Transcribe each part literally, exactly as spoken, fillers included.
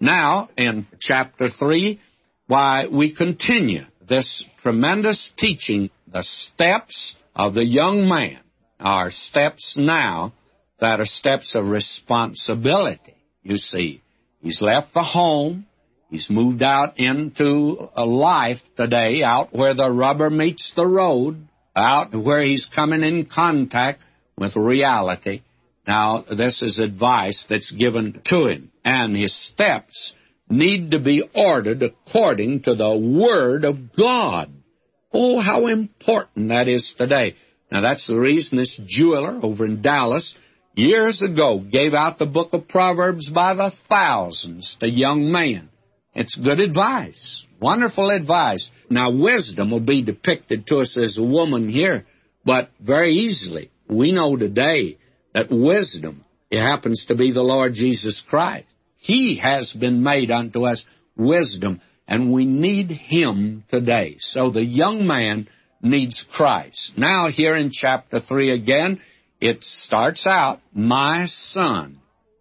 Now, in chapter three, why, we continue this tremendous teaching, the steps of the young man are steps now that are steps of responsibility. You see, he's left the home. He's moved out into a life today, out where the rubber meets the road, out where he's coming in contact with reality. Now, this is advice that's given to him, and his steps need to be ordered according to the Word of God. Oh, how important that is today. Now, that's the reason this jeweler over in Dallas years ago gave out the book of Proverbs by the thousands to young men. It's good advice, wonderful advice. Now, wisdom will be depicted to us as a woman here, but very easily we know today that wisdom, it happens to be the Lord Jesus Christ. He has been made unto us wisdom, and we need Him today. So the young man needs Christ. Now, here in chapter three again, it starts out, my son,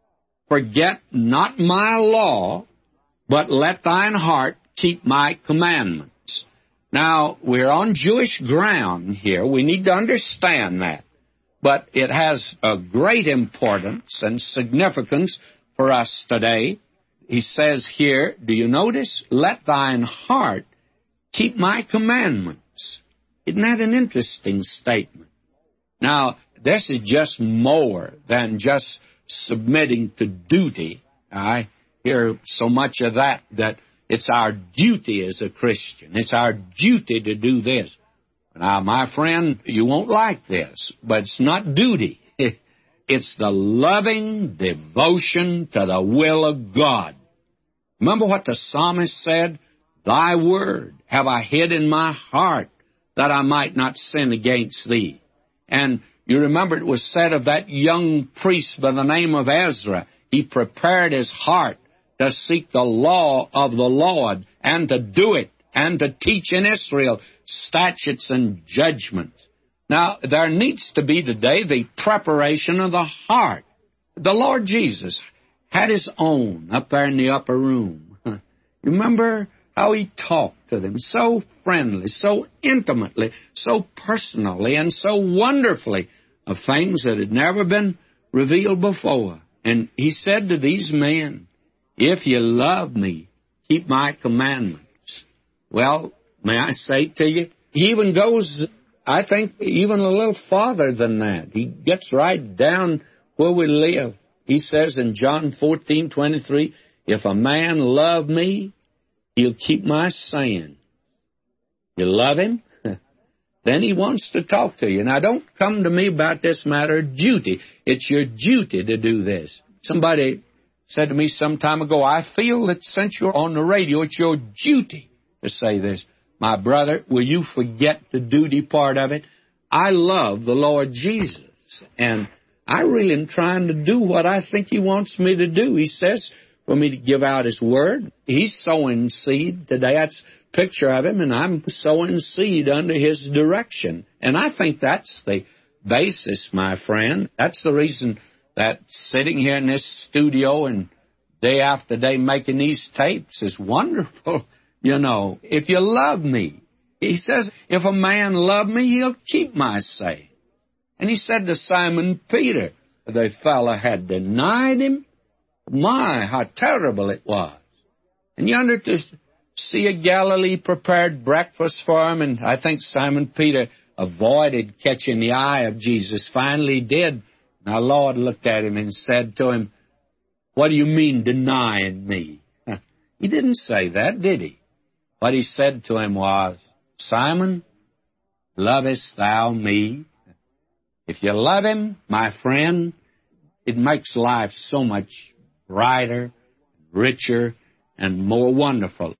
forget not my law, but let thine heart keep my commandments. Now, we're on Jewish ground here. We need to understand that. But it has a great importance and significance for us today. He says here, do you notice? Let thine heart keep my commandments. Isn't that an interesting statement? Now, this is just more than just submitting to duty. I hear so much of that, that it's our duty as a Christian. It's our duty to do this. Now, my friend, you won't like this, but it's not duty. It's the loving devotion to the will of God. Remember what the psalmist said? Thy word have I hid in my heart, that I might not sin against thee. And you remember it was said of that young priest by the name of Ezra, he prepared his heart to seek the law of the Lord and to do it and to teach in Israel statutes and judgments. Now, there needs to be today the preparation of the heart. The Lord Jesus had His own up there in the upper room. Remember how He talked to them so friendly, so intimately, so personally, and so wonderfully of things that had never been revealed before. And He said to these men, if you love me, keep my commandments. Well, may I say to you, He even goes, I think, even a little farther than that. He gets right down where we live. He says in John fourteen twenty-three, if a man love me, he'll keep my saying. You love him? Then he wants to talk to you. Now, don't come to me about this matter of duty. It's your duty to do this. Somebody said to me some time ago, I feel that since you're on the radio, it's your duty to say this. My brother, will you forget the duty part of it? I love the Lord Jesus, and I really am trying to do what I think He wants me to do. He says for me to give out His word. He's sowing seed today. That's a picture of Him, and I'm sowing seed under His direction. And I think that's the basis, my friend. That's the reason that sitting here in this studio and day after day making these tapes is wonderful. You know, if you love me, He says, if a man love me, he'll keep my saying. And He said to Simon Peter, the fellow had denied Him. My, how terrible it was. And yonder to see a Galilee prepared breakfast for him, and I think Simon Peter avoided catching the eye of Jesus. Finally did. Our Lord looked at him and said to him, what do you mean denying me? He didn't say that, did He? What He said to him was, Simon, lovest thou me? If you love Him, my friend, it makes life so much brighter, richer, and more wonderful.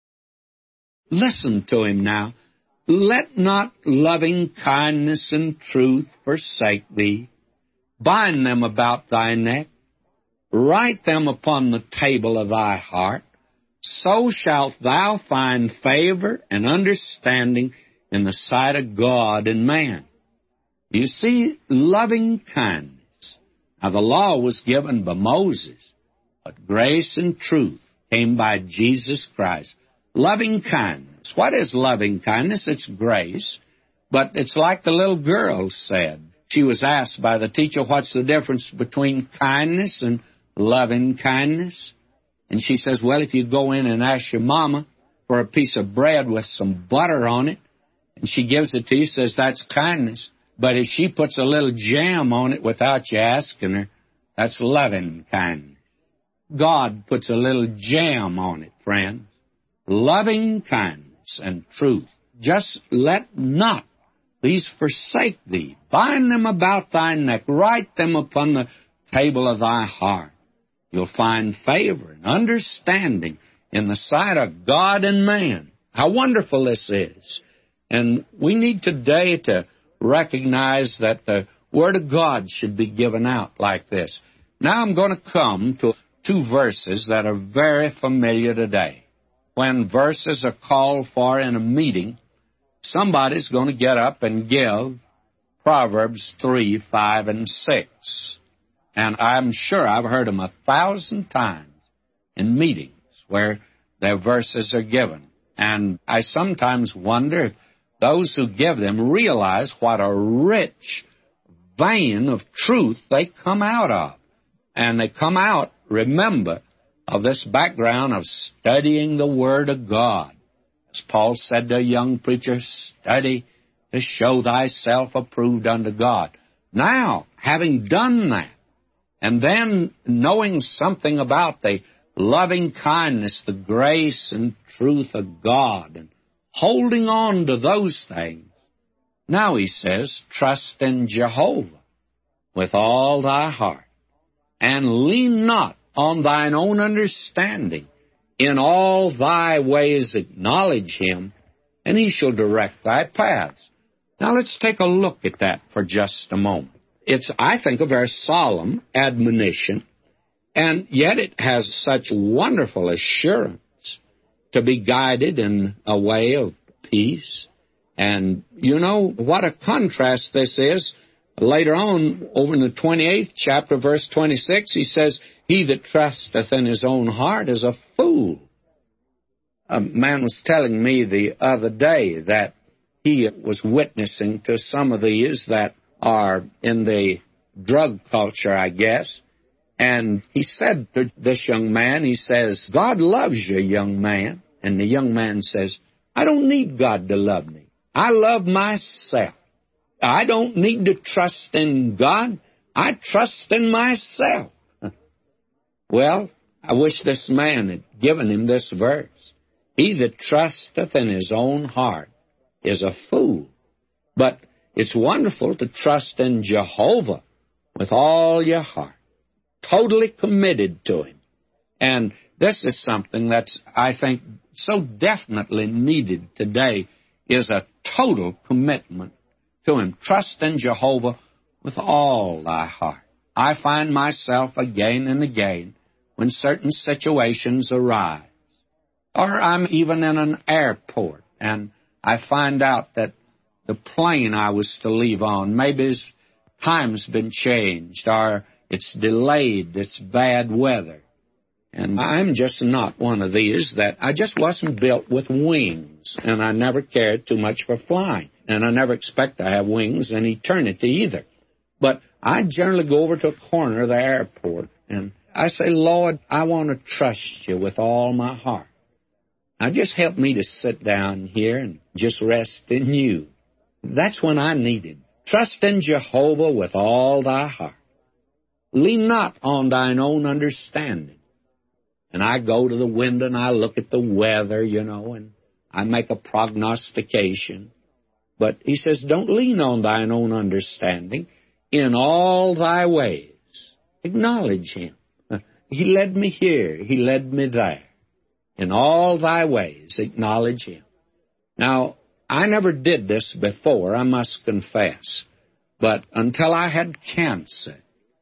Listen to Him now. Let not loving kindness and truth forsake thee. Bind them about thy neck. Write them upon the table of thy heart. So shalt thou find favor and understanding in the sight of God and man. You see, loving kindness. Now, the law was given by Moses, but grace and truth came by Jesus Christ. Loving kindness. What is loving kindness? It's grace. But it's like the little girl said. She was asked by the teacher, what's the difference between kindness and loving kindness? And she says, well, if you go in and ask your mama for a piece of bread with some butter on it, and she gives it to you, says that's kindness. But if she puts a little jam on it without you asking her, that's loving kindness. God puts a little jam on it, friends. Loving kindness and truth. Just let not these forsake thee. Bind them about thy neck. Write them upon the table of thy heart. You'll find favor and understanding in the sight of God and man. How wonderful this is. And we need today to recognize that the Word of God should be given out like this. Now I'm going to come to two verses that are very familiar today. When verses are called for in a meeting, somebody's going to get up and give Proverbs three, five, and six. And I'm sure I've heard them a thousand times in meetings where their verses are given. And I sometimes wonder if those who give them realize what a rich vein of truth they come out of. And they come out, remember, of this background of studying the Word of God. As Paul said to a young preacher, study to show thyself approved unto God. Now, having done that, and then knowing something about the loving kindness, the grace and truth of God, and holding on to those things, now he says, trust in Jehovah with all thy heart, and lean not on thine own understanding. In all thy ways acknowledge him, and he shall direct thy paths. Now let's take a look at that for just a moment. It's, I think, a very solemn admonition, and yet it has such wonderful assurance to be guided in a way of peace. And you know what a contrast this is. Later on, over in the twenty-eighth chapter, verse twenty-six, he says, he that trusteth in his own heart is a fool. A man was telling me the other day that he was witnessing to some of these that are in the drug culture, I guess. And he said to this young man, he says, God loves you, young man. And the young man says, I don't need God to love me. I love myself. I don't need to trust in God. I trust in myself. Well, I wish this man had given him this verse. He that trusteth in his own heart is a fool. But it's wonderful to trust in Jehovah with all your heart, totally committed to him. And this is something that's, I think, so definitely needed today, is a total commitment to him. Trust in Jehovah with all thy heart. I find myself again and again when certain situations arise, or I'm even in an airport and I find out that the plane I was to leave on, maybe its time's been changed, or it's delayed, it's bad weather. And I'm just not one of these that I just wasn't built with wings, and I never cared too much for flying, and I never expect to have wings in eternity either. But I generally go over to a corner of the airport, and I say, Lord, I want to trust you with all my heart. Now just help me to sit down here and just rest in you. That's when I needed. Trust in Jehovah with all thy heart. Lean not on thine own understanding. And I go to the window and I look at the weather, you know, and I make a prognostication. But he says, don't lean on thine own understanding. In all thy ways, acknowledge him. He led me here. He led me there. In all thy ways, acknowledge him. Now, I never did this before, I must confess. But until I had cancer,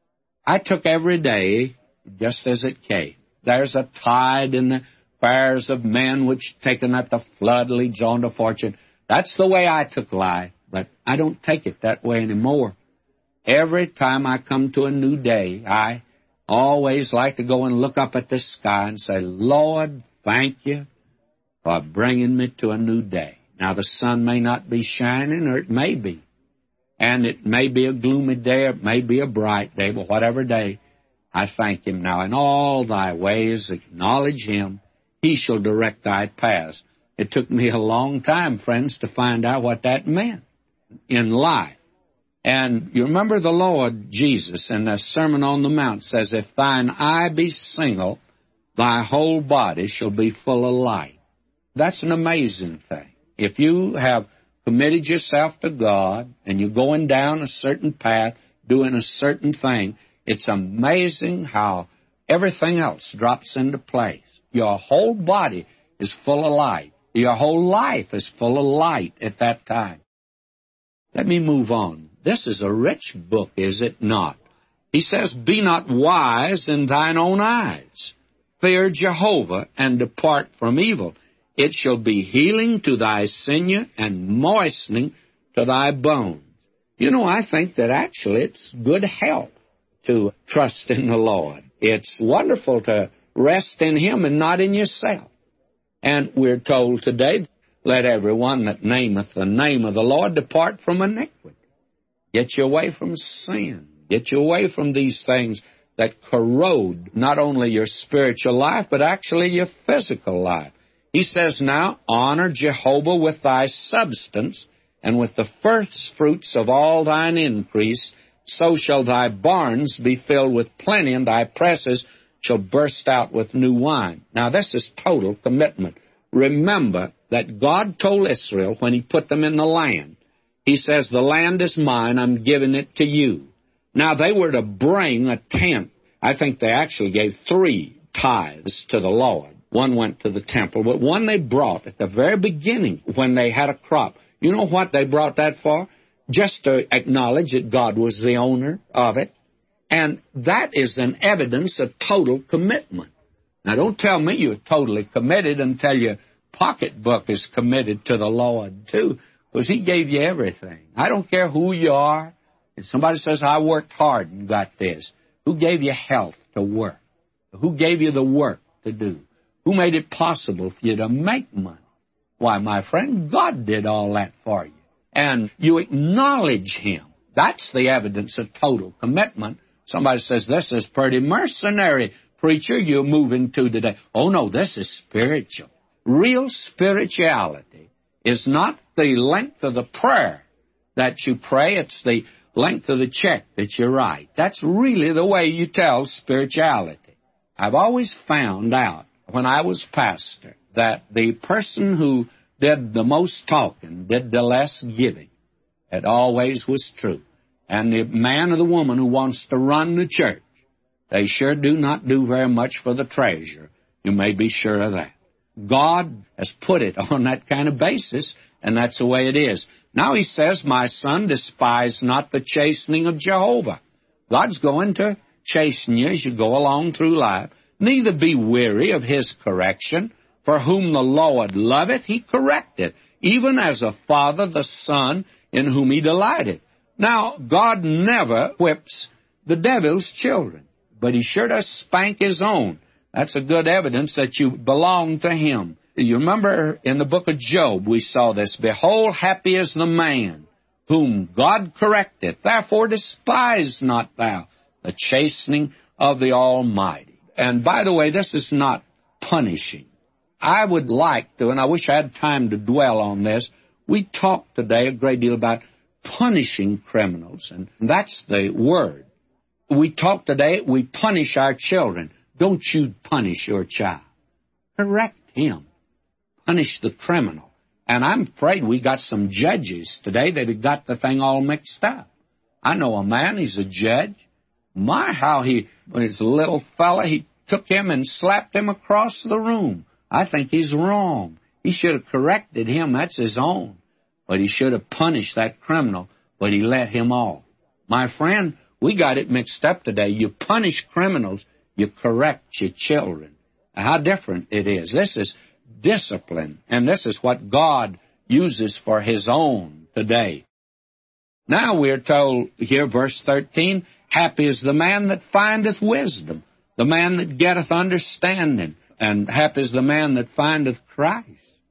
I took every day just as it came. There's a tide in the affairs of men which, taken at the flood, leads on to fortune. That's the way I took life, but I don't take it that way anymore. Every time I come to a new day, I always like to go and look up at the sky and say, Lord, thank you for bringing me to a new day. Now, the sun may not be shining, or it may be. And it may be a gloomy day, or it may be a bright day, but whatever day, I thank Him. Now, in all thy ways acknowledge Him. He shall direct thy paths. It took me a long time, friends, to find out what that meant in life. And you remember the Lord Jesus in the Sermon on the Mount says, if thine eye be single, thy whole body shall be full of light. That's an amazing thing. If you have committed yourself to God and you're going down a certain path, doing a certain thing, it's amazing how everything else drops into place. Your whole body is full of light. Your whole life is full of light at that time. Let me move on. This is a rich book, is it not? He says, be not wise in thine own eyes. Fear Jehovah and depart from evil. It shall be healing to thy sinew and moistening to thy bones. You know, I think that actually it's good health to trust in the Lord. It's wonderful to rest in Him and not in yourself. And we're told today, let everyone that nameth the name of the Lord depart from iniquity. Get you away from sin. Get you away from these things that corrode not only your spiritual life, but actually your physical life. He says now, honor Jehovah with thy substance, and with the first fruits of all thine increase, so shall thy barns be filled with plenty, and thy presses shall burst out with new wine. Now, this is total commitment. Remember that God told Israel when He put them in the land, He says, the land is mine, I'm giving it to you. Now, they were to bring a tenth. I think they actually gave three tithes to the Lord. One went to the temple, but one they brought at the very beginning when they had a crop. You know what they brought that for? Just to acknowledge that God was the owner of it. And that is an evidence of total commitment. Now, don't tell me you're totally committed until your pocketbook is committed to the Lord, too, because He gave you everything. I don't care who you are. If somebody says, I worked hard and got this, who gave you health to work? Who gave you the work to do? Who made it possible for you to make money? Why, my friend, God did all that for you. And you acknowledge Him. That's the evidence of total commitment. Somebody says, this is pretty mercenary, preacher, you're moving to today. Oh, no, this is spiritual. Real spirituality is not the length of the prayer that you pray. It's the length of the check that you write. That's really the way you tell spirituality. I've always found out when I was pastor that the person who did the most talking did the less giving. It always was true. And the man or the woman who wants to run the church, they sure do not do very much for the treasure. You may be sure of that. God has put it on that kind of basis, and that's the way it is. Now He says, my son, despise not the chastening of Jehovah. God's going to chasten you as you go along through life. Neither be weary of His correction, for whom the Lord loveth, He correcteth, even as a father the son in whom He delighteth. Now, God never whips the devil's children, but He sure does spank His own. That's a good evidence that you belong to Him. You remember in the book of Job, we saw this. Behold, happy is the man whom God correcteth. Therefore despise not thou the chastening of the Almighty. And by the way, this is not punishing. I would like to, and I wish I had time to dwell on this, we talked today a great deal about punishing criminals, and that's the word. We talked today, we punish our children. Don't you punish your child. Correct him. Punish the criminal. And I'm afraid we got some judges today that have got the thing all mixed up. I know a man, he's a judge. My, how he, when he's a little fella, he took him and slapped him across the room. I think he's wrong. He should have corrected him. That's his own. But he should have punished that criminal, but he let him off. My friend, we got it mixed up today. You punish criminals, you correct your children. How different it is. This is discipline, and this is what God uses for His own today. Now we're told here, verse thirteen, happy is the man that findeth wisdom, the man that getteth understanding, and happy is the man that findeth Christ.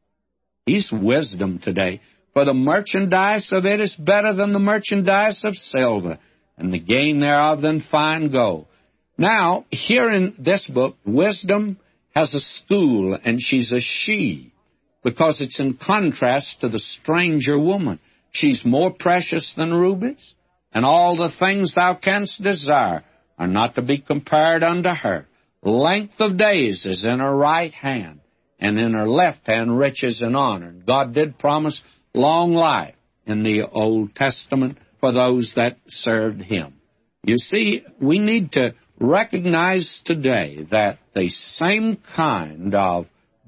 He's wisdom today. For the merchandise of it is better than the merchandise of silver, and the gain thereof than fine gold. Now, here in this book, wisdom has a school, and she's a she, because it's in contrast to the stranger woman. She's more precious than rubies, and all the things thou canst desire are not to be compared unto her. Length of days is in her right hand, and in her left hand riches and honor. God did promise long life in the Old Testament for those that served Him. You see, we need to recognize today that the same kind of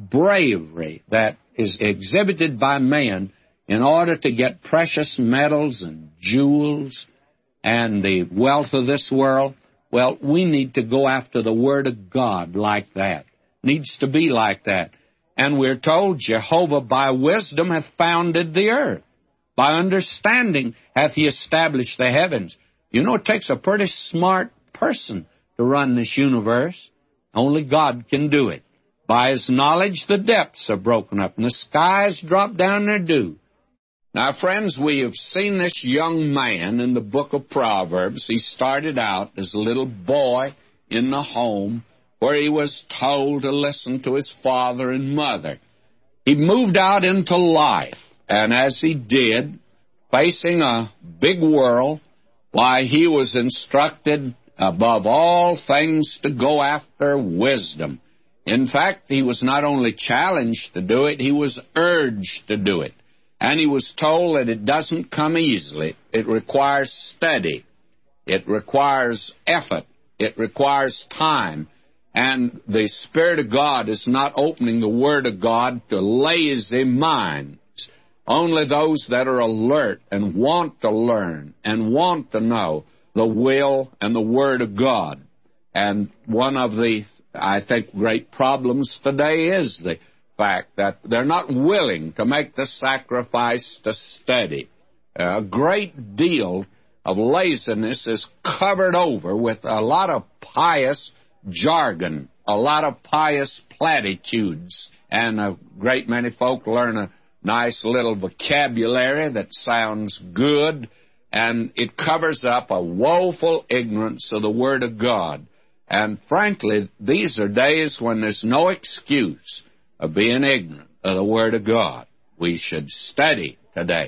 bravery that is exhibited by man in order to get precious metals and jewels and the wealth of this world, well, we need to go after the Word of God like that. Needs to be like that. And we're told Jehovah by wisdom hath founded the earth. By understanding hath He established the heavens. You know, it takes a pretty smart person to run this universe. Only God can do it. By His knowledge the depths are broken up, and the skies drop down their dew. Now, friends, we have seen this young man in the book of Proverbs. He started out as a little boy in the home where he was told to listen to his father and mother. He moved out into life, and as he did, facing a big world, why, he was instructed above all things to go after wisdom. In fact, he was not only challenged to do it, he was urged to do it. And he was told that it doesn't come easily. It requires study. It requires effort. It requires time. And the Spirit of God is not opening the Word of God to lazy minds. Only those that are alert and want to learn and want to know the will and the Word of God. And one of the, I think, great problems today is the fact that they're not willing to make the sacrifice to study. A great deal of laziness is covered over with a lot of pious jargon, a lot of pious platitudes, and a great many folk learn a nice little vocabulary that sounds good, and it covers up a woeful ignorance of the Word of God. And frankly, these are days when there's no excuse of being ignorant of the Word of God. We should study today,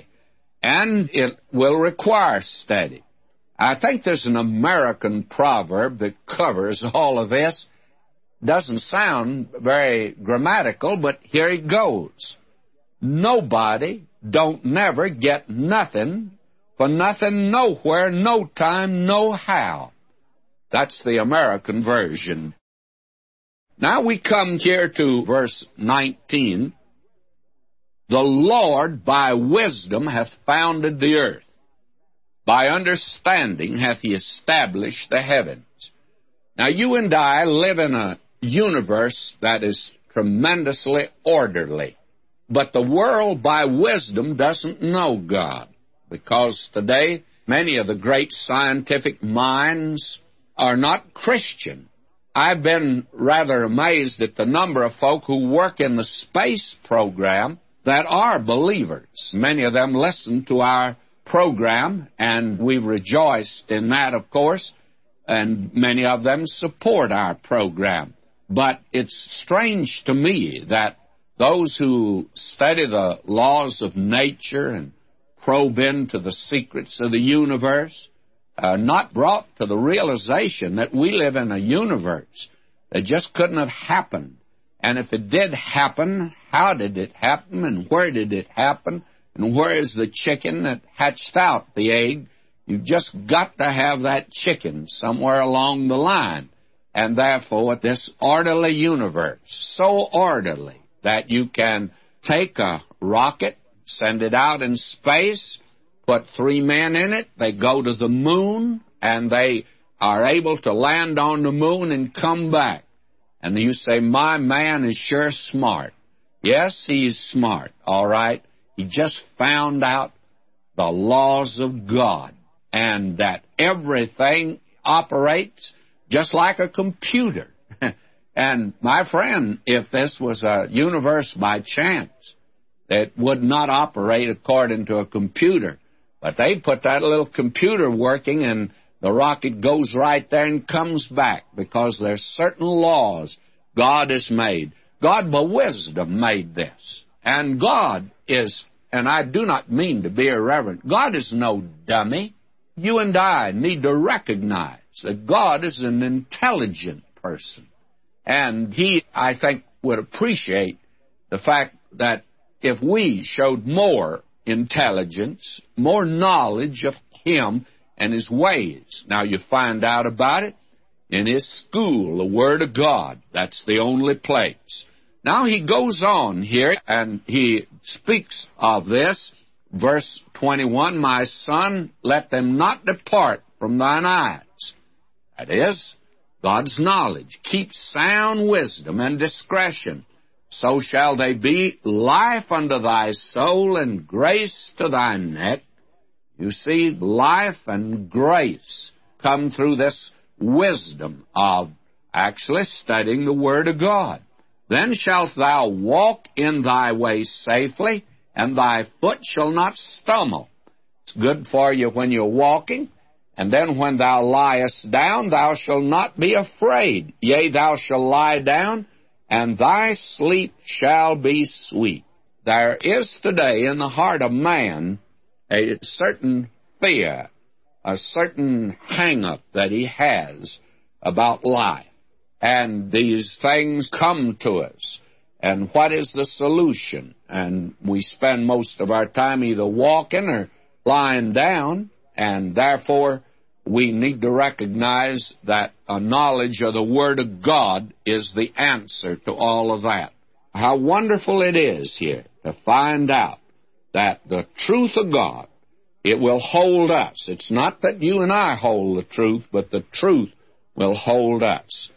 and it will require study. I think there's an American proverb that covers all of this. Doesn't sound very grammatical, but here it goes. Nobody don't never get nothing for nothing, nowhere, no time, no how. That's the American version. Now we come here to verse nineteen. The Lord by wisdom hath founded the earth. By understanding hath He established the heavens. Now you and I live in a universe that is tremendously orderly. But the world by wisdom doesn't know God. Because today many of the great scientific minds are not Christian. I've been rather amazed at the number of folk who work in the space program that are believers. Many of them listen to our program, and we've rejoiced in that, of course, and many of them support our program. But it's strange to me that those who study the laws of nature and probe into the secrets of the universe Uh, not brought to the realization that we live in a universe that just couldn't have happened. And if it did happen, how did it happen, and where did it happen, and where is the chicken that hatched out the egg? You've just got to have that chicken somewhere along the line. And therefore, this orderly universe, so orderly that you can take a rocket, send it out in space, put three men in it, they go to the moon, and they are able to land on the moon and come back. And you say, my man is sure smart. Yes, he's smart, all right. He just found out the laws of God, and that everything operates just like a computer. And, my friend, if this was a universe by chance, it would not operate according to a computer. But they put that little computer working, and the rocket goes right there and comes back, because there's certain laws God has made. God, by wisdom, made this. And God is, and I do not mean to be irreverent, God is no dummy. You and I need to recognize that God is an intelligent person. And He, I think, would appreciate the fact that if we showed more intelligence, more knowledge of Him and His ways. Now, you find out about it in His school, the Word of God. That's the only place. Now, He goes on here, and He speaks of this. Verse twenty-one, my son, let them not depart from thine eyes. That is, God's knowledge. Keep sound wisdom and discretion. So shall they be life unto thy soul and grace to thy neck. You see, life and grace come through this wisdom of actually studying the Word of God. Then shalt thou walk in thy way safely, and thy foot shall not stumble. It's good for you when you're walking. And then when thou liest down, thou shalt not be afraid. Yea, thou shalt lie down, and thy sleep shall be sweet. There is today in the heart of man a certain fear, a certain hang-up that he has about life. And these things come to us. And what is the solution? And we spend most of our time either walking or lying down, and therefore we need to recognize that a knowledge of the Word of God is the answer to all of that. How wonderful it is here to find out that the truth of God, it will hold us. It's not that you and I hold the truth, but the truth will hold us.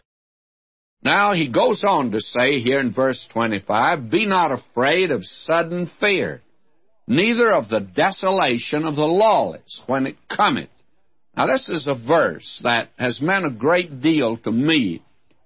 Now, he goes on to say here in verse twenty-five, be not afraid of sudden fear, neither of the desolation of the lawless when it cometh. Now, this is a verse that has meant a great deal to me.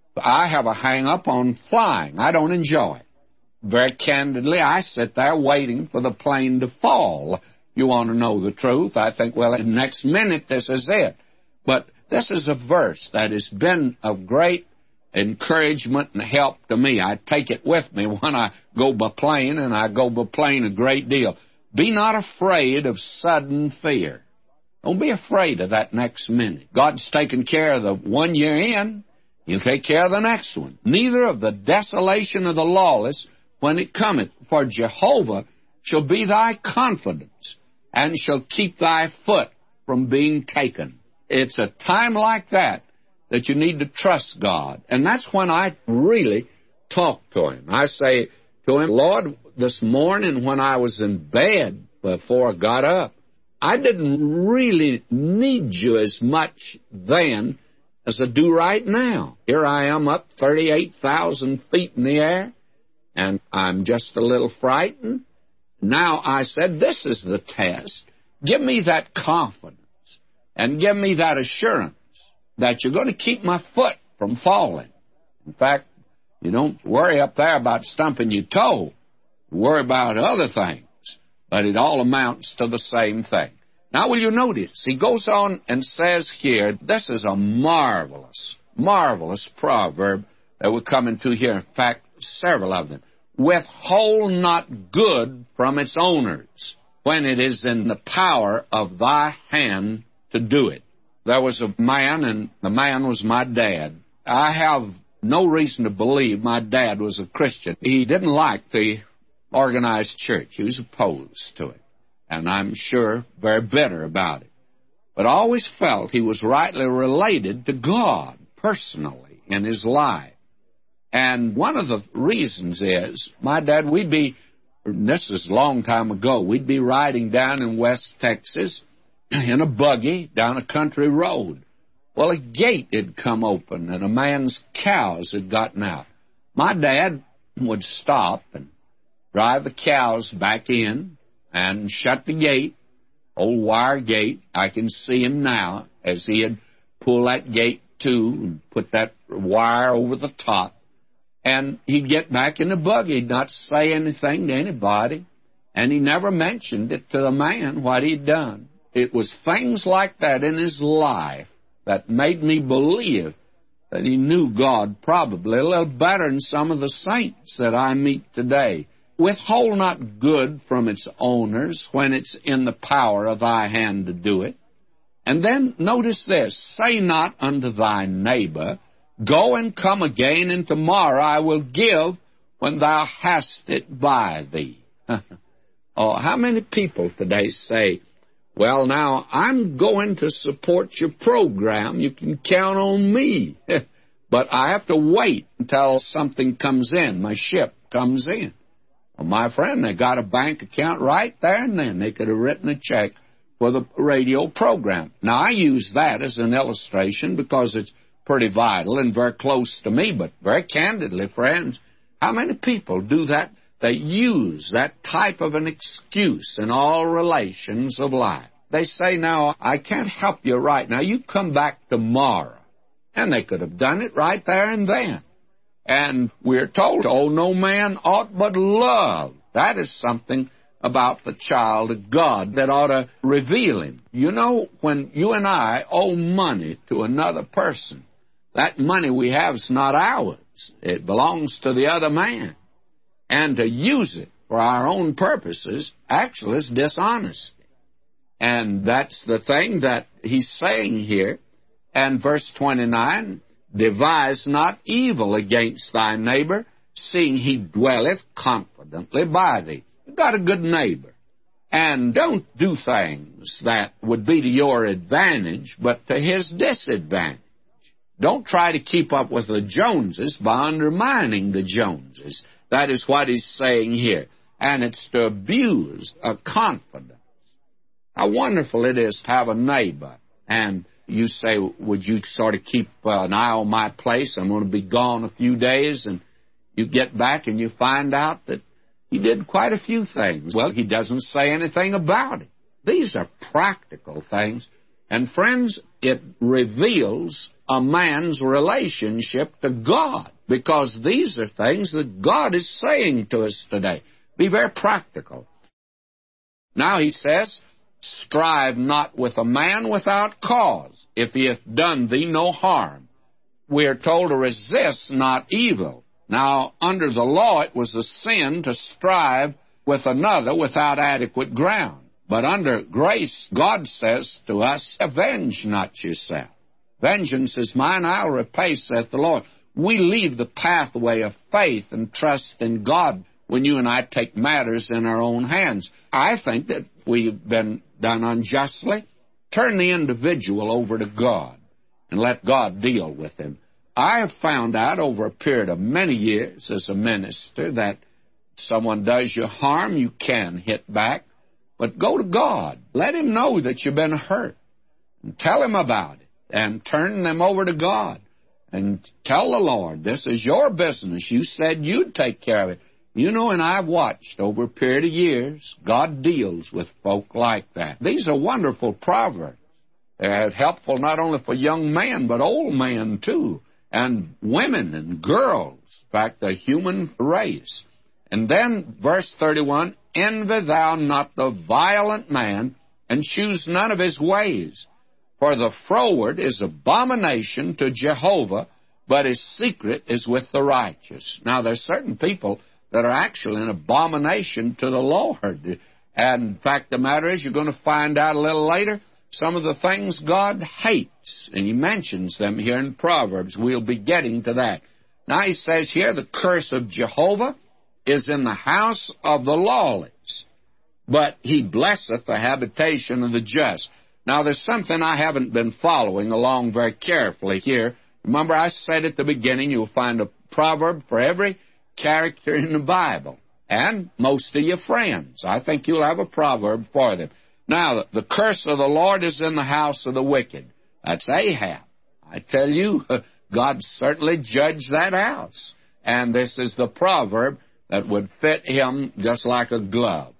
I have a hang-up on flying. I don't enjoy it. Very candidly, I sit there waiting for the plane to fall. You want to know the truth? I think, well, in the next minute, this is it. But this is a verse that has been of great encouragement and help to me. I take it with me when I go by plane, and I go by plane a great deal. Be not afraid of sudden fear. Don't be afraid of that next minute. God's taking care of the one you're in. He'll take care of the next one. Neither of the desolation of the lawless when it cometh. For Jehovah shall be thy confidence, and shall keep thy foot from being taken. It's a time like that that you need to trust God. And that's when I really talk to Him. I say to Him, Lord, this morning when I was in bed before I got up, I didn't really need you as much then as I do right now. Here I am up thirty-eight thousand feet in the air, and I'm just a little frightened. Now I said, this is the test. Give me that confidence, and give me that assurance that you're going to keep my foot from falling. In fact, you don't worry up there about stumping your toe. You worry about other things. But it all amounts to the same thing. Now, will you notice? He goes on and says here, this is a marvelous, marvelous proverb that we're coming to here. In fact, several of them. Withhold not good from its owners when it is in the power of thy hand to do it. There was a man, and the man was my dad. I have no reason to believe my dad was a Christian. He didn't like the organized church. He was opposed to it. And I'm sure very bitter about it. But I always felt he was rightly related to God personally in his life. And one of the reasons is, my dad, we'd be, this is a long time ago, we'd be riding down in West Texas in a buggy down a country road. Well, a gate had come open, and a man's cows had gotten out. My dad would stop and drive the cows back in and shut the gate old wire gate. I can see him now as he had pulled that gate to and put that wire over the top. And he'd get back in the buggy. He'd not say anything to anybody. And he never mentioned it to the man what he'd done. It was things like that in his life that made me believe that he knew God probably a little better than some of the saints that I meet today. Withhold not good from its owners when it's in the power of thy hand to do it. And then notice this, say not unto thy neighbor, go and come again, and tomorrow I will give when thou hast it by thee. Oh, how many people today say, well, now, I'm going to support your program. You can count on me. But I have to wait until something comes in, my ship comes in. Well, my friend, they got a bank account right there and then. They could have written a check for the radio program. Now, I use that as an illustration because it's pretty vital and very close to me, but very candidly, friends, how many people do that? They use that type of an excuse in all relations of life. They say, now, I can't help you right now. You come back tomorrow. And they could have done it right there and then. And we're told, oh, no man ought but love. That is something about the child of God that ought to reveal him. You know, when you and I owe money to another person, that money we have is not ours. It belongs to the other man. And to use it for our own purposes actually is dishonesty. And that's the thing that he's saying here. And verse twenty-nine, devise not evil against thy neighbor, seeing he dwelleth confidently by thee. You've got a good neighbor. And don't do things that would be to your advantage, but to his disadvantage. Don't try to keep up with the Joneses by undermining the Joneses. That is what he's saying here. And it's to abuse a confidence. How wonderful it is to have a neighbor. And you say, would you sort of keep uh, an eye on my place? I'm going to be gone a few days. And you get back and you find out that he did quite a few things. Well, he doesn't say anything about it. These are practical things. And friends, it reveals a man's relationship to God, because these are things that God is saying to us today. Be very practical. Now he says, strive not with a man without cause, if he hath done thee no harm. We are told to resist not evil. Now, under the law, it was a sin to strive with another without adequate ground. But under grace, God says to us, avenge not yourself. Vengeance is mine, I'll repay, saith the Lord. We leave the pathway of faith and trust in God when you and I take matters in our own hands. I think that if we've been done unjustly, turn the individual over to God and let God deal with him. I have found out over a period of many years as a minister that if someone does you harm, you can hit back. But go to God. Let him know that you've been hurt. And tell him about it. And turn them over to God. And tell the Lord, this is your business. You said you'd take care of it. You know, and I've watched over a period of years, God deals with folk like that. These are wonderful proverbs. They're helpful not only for young men, but old men too. And women and girls. In fact, the human race. And then, verse thirty-one, envy thou not the violent man, and choose none of his ways. For the froward is abomination to Jehovah, but his secret is with the righteous. Now, there's certain people that are actually an abomination to the Lord. And, in fact, the matter is, you're going to find out a little later some of the things God hates. And he mentions them here in Proverbs. We'll be getting to that. Now, he says here, the curse of Jehovah is in the house of the lawless, but he blesseth the habitation of the just. Now, there's something I haven't been following along very carefully here. Remember, I said at the beginning, you'll find a proverb for every character in the Bible, and most of your friends. I think you'll have a proverb for them. Now, the curse of the Lord is in the house of the wicked. That's Ahab. I tell you, God certainly judged that house. And this is the proverb that would fit him just like a glove.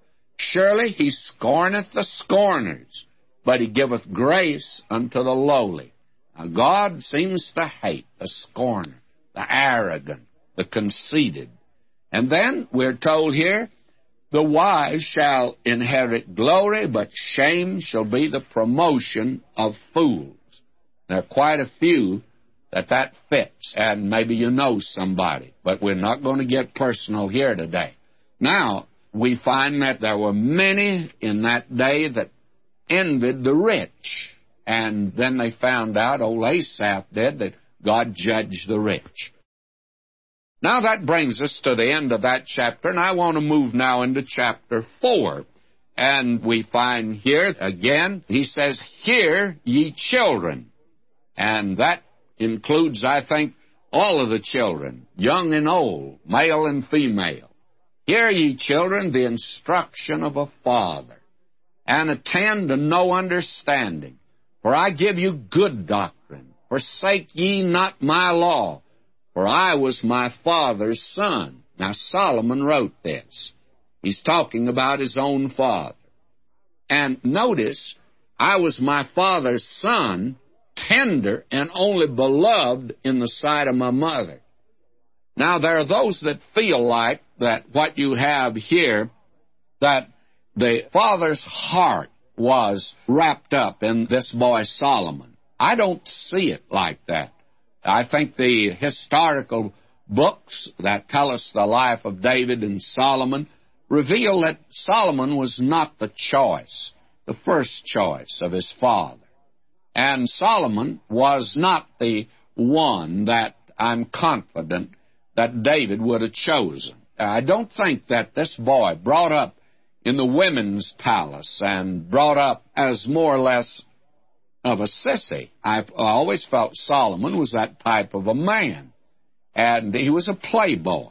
Surely he scorneth the scorners, but he giveth grace unto the lowly. Now, God seems to hate the scorner, the arrogant, the conceited. And then we're told here, the wise shall inherit glory, but shame shall be the promotion of fools. There are quite a few that that fits, and maybe you know somebody, but we're not going to get personal here today. Now, we find that there were many in that day that envied the rich, and then they found out, old Asaph did, that God judged the rich. Now that brings us to the end of that chapter, and I want to move now into chapter four. And we find here, again, he says, Hear, ye children. And that includes, I think, all of the children, young and old, male and female. Hear, ye children, the instruction of a father, and attend to no understanding. For I give you good doctrine. Forsake ye not my law, for I was my father's son. Now, Solomon wrote this. He's talking about his own father. And notice, I was my father's son, tender and only beloved in the sight of my mother. Now, there are those that feel like that what you have here, that the father's heart was wrapped up in this boy Solomon. I don't see it like that. I think the historical books that tell us the life of David and Solomon reveal that Solomon was not the choice, the first choice of his father. And Solomon was not the one that I'm confident that David would have chosen. I don't think that this boy, brought up in the women's palace and brought up as more or less of a sissy. I've always felt Solomon was that type of a man, and he was a playboy.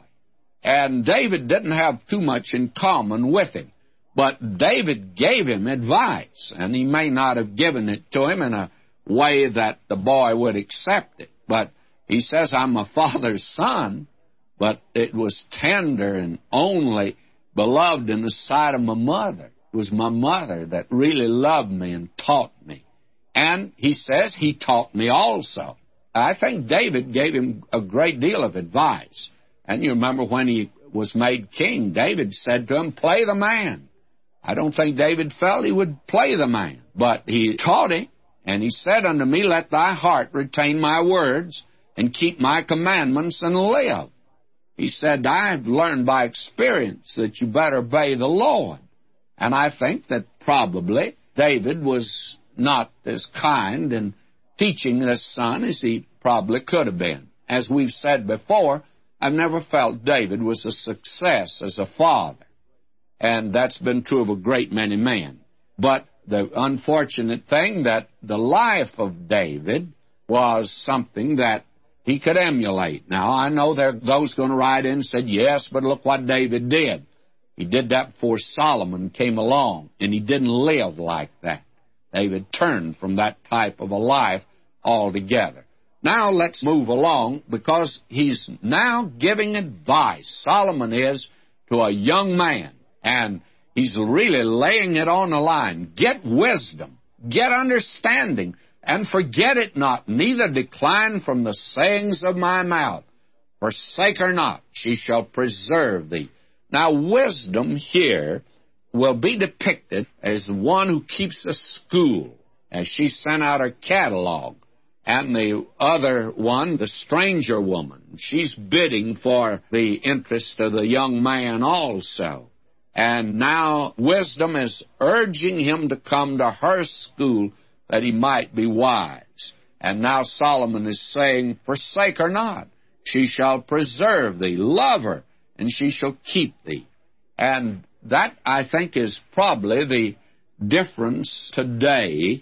And David didn't have too much in common with him, but David gave him advice, and he may not have given it to him in a way that the boy would accept it. But he says, I'm my father's son, but it was tender and only beloved in the sight of my mother. It was my mother that really loved me and taught me. And he says he taught me also. I think David gave him a great deal of advice. And you remember when he was made king, David said to him, play the man. I don't think David felt he would play the man, but he taught him. And he said unto me, let thy heart retain my words and keep my commandments and live. He said, I've learned by experience that you better obey the Lord. And I think that probably David was not as kind in teaching this son as he probably could have been. As we've said before, I've never felt David was a success as a father. And that's been true of a great many men. But the unfortunate thing that the life of David was something that he could emulate. Now, I know there are those going to write in and said, yes, but look what David did. He did that before Solomon came along, and he didn't live like that. David turned from that type of a life altogether. Now let's move along, because he's now giving advice, Solomon is, to a young man, and he's really laying it on the line. Get wisdom, get understanding, and forget it not, neither decline from the sayings of my mouth. Forsake her not, she shall preserve thee. Now, wisdom here will be depicted as one who keeps a school, as she sent out her catalog. And the other one, the stranger woman, she's bidding for the interest of the young man also. And now wisdom is urging him to come to her school that he might be wise. And now Solomon is saying, forsake her not. She shall preserve thee. Love her, and she shall keep thee. And that, I think, is probably the difference today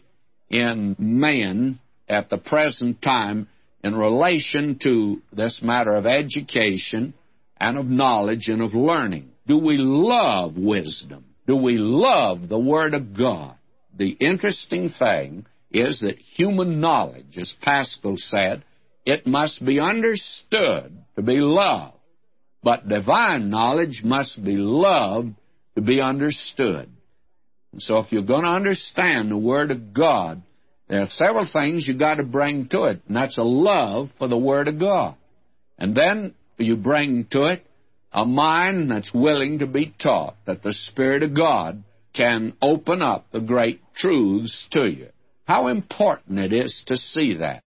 in men at the present time in relation to this matter of education and of knowledge and of learning. Do we love wisdom? Do we love the Word of God? The interesting thing is that human knowledge, as Pascal said, it must be understood to be loved. But divine knowledge must be loved to be understood. And so if you're going to understand the Word of God, there are several things you've got to bring to it, and that's a love for the Word of God. And then you bring to it a mind that's willing to be taught, that the Spirit of God can open up the great truths to you. How important it is to see that.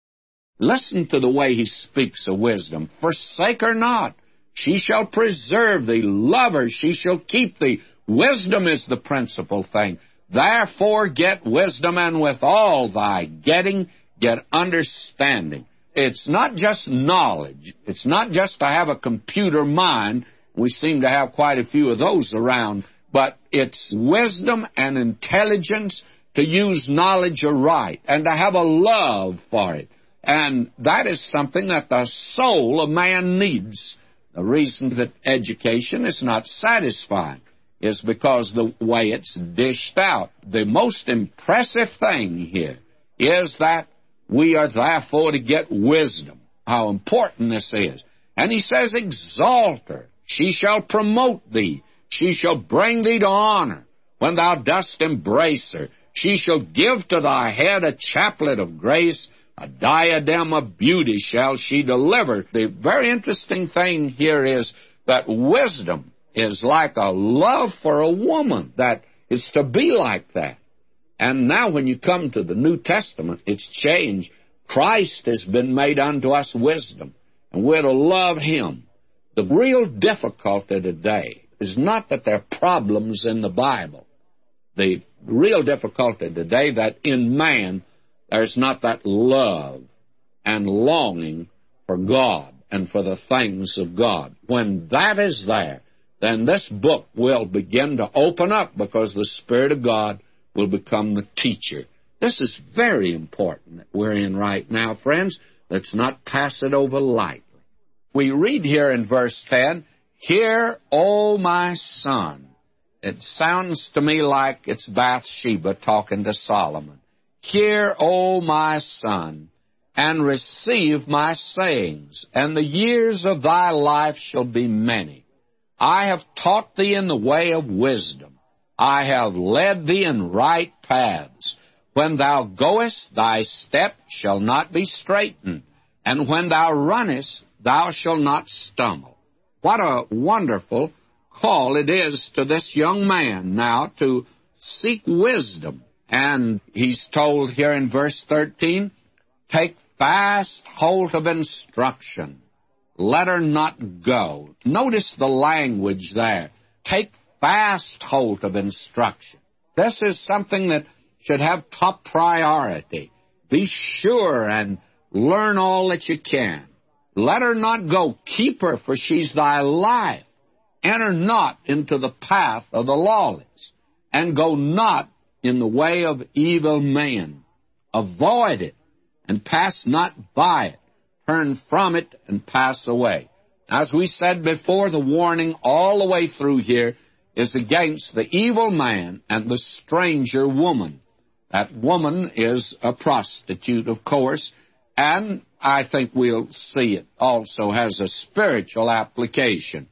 Listen to the way he speaks of wisdom. Forsake her not. She shall preserve thee. Love her. She shall keep thee. Wisdom is the principal thing. Therefore get wisdom, and with all thy getting, get understanding. It's not just knowledge. It's not just to have a computer mind. We seem to have quite a few of those around. But it's wisdom and intelligence to use knowledge aright and to have a love for it. And that is something that the soul of man needs. The reason that education is not satisfying is because the way it's dished out. The most impressive thing here is that we are therefore to get wisdom. How important this is. And he says, exalt her. She shall promote thee. She shall bring thee to honor. When thou dost embrace her, she shall give to thy head a chaplet of grace. A diadem of beauty shall she deliver. The very interesting thing here is that wisdom is like a love for a woman, that it's to be like that. And now when you come to the New Testament, it's changed. Christ has been made unto us wisdom, and we're to love him. The real difficulty today is not that there are problems in the Bible. The real difficulty today that in man there's not that love and longing for God and for the things of God. When that is there, then this book will begin to open up, because the Spirit of God will become the teacher. This is very important that we're in right now, friends. Let's not pass it over lightly. We read here in verse ten, Hear, O my son. It sounds to me like it's Bathsheba talking to Solomon. Hear, O my son, and receive my sayings, and the years of thy life shall be many. I have taught thee in the way of wisdom. I have led thee in right paths. When thou goest, thy step shall not be straitened, and when thou runnest, thou shalt not stumble. What a wonderful call it is to this young man now to seek wisdom. And he's told here in verse thirteen, Take fast hold of instruction. Let her not go. Notice the language there. Take fast hold of instruction. This is something that should have top priority. Be sure and learn all that you can. Let her not go. Keep her, for she's thy life. Enter not into the path of the lawless, and go not in the way of evil men. Avoid it, and pass not by it. Turn from it, and pass away. As we said before, the warning all the way through here is against the evil man and the stranger woman. That woman is a prostitute, of course, and I think we'll see it also has a spiritual application.